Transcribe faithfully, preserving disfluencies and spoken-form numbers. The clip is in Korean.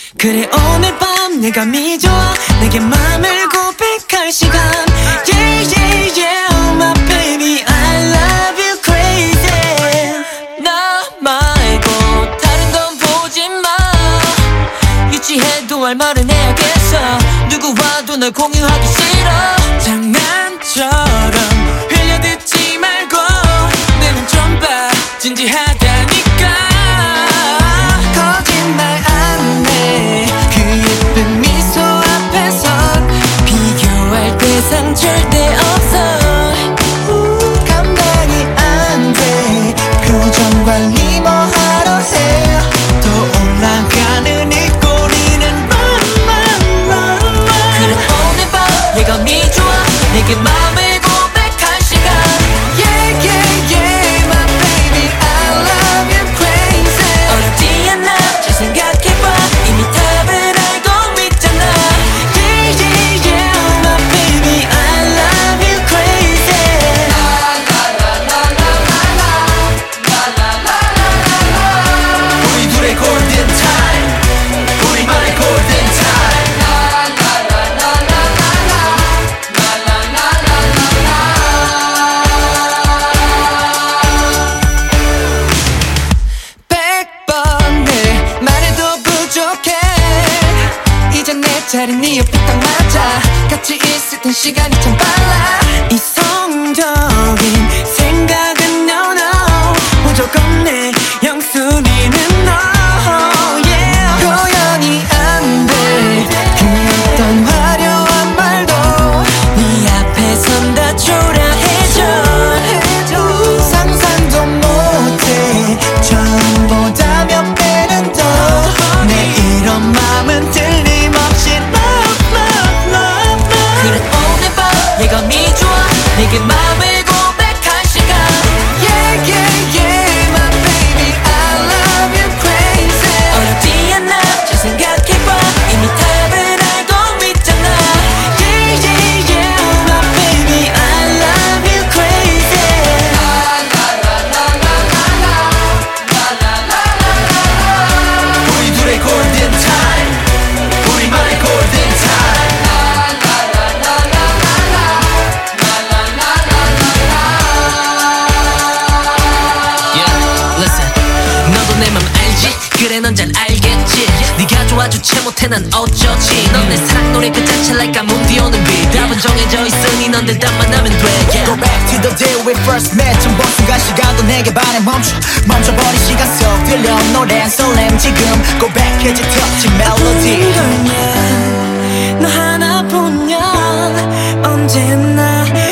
그래 오늘 밤 내가 미좋아 내게 맘을 고백할 시간 Yeah yeah yeah oh my baby I love you crazy 나 말고 다른 건 보지 마 유치해도 할 말은 해야겠어 누구와도 널 공유하기 싫어 장난처럼 흘려듣지 말고 내 눈 좀 봐 진지하다니까 거짓말 안해 그 예쁜 미소 앞에선 비교할 대상 절대 없어 감당이 안돼 표정 관리 뭐 하러 해 또 올라가는 이 꼬리는 run run run run 그래 오늘 밤 얘가 미좋아 내게 맘을 고백할 시간 Yeah yeah yeah my baby I love you crazy 어렵지 않아 잘 생각해봐 이미 답을 알고 있잖아 Yeah yeah yeah my baby I love you crazy 우리 둘의 golden time 우리만의 golden time 백번을 말해도 부족해 이제 내 자리 네 옆에 딱 맞아 같이 있을 땐 시간이 참 빨라 이성적인 생각은 no no 무조건 내 영순이는 너 yeah 표현이 안돼 그 어떤 화려한 말도 네 앞에 선다 초라해져 상상도 못해 처음보다 몇 배는 더 내 이런 맘은 틀림없이 love love love love 그래 오늘 밤 얘가 미좋아 내게 맘을 고백할 시간 Yeah yeah yeah my baby I love you crazy 어렵지 않아 잘 생각해봐 이미 답을 알고 있잖아 Yeah yeah yeah my baby I love you crazy 우리 둘의 golden time 우리만의 golden time Yeah, listen 너도 내 맘 알지? 그래 넌 잘 알겠지 네가 좋아주지 못해 난 어쩌지 넌 내 사랑 노래 그 자체 like I'm 문 비오는 비 답은 정해져 있으니 넌 대답만 하면 돼 yeah. Go back to the day we first met 좀 본 순간 시간도 내게 반해 멈춰 멈춰버린 시간 속 들려온 노래 설렘 지금 Go back 해지 touching melody 너 하나뿐이야 언제나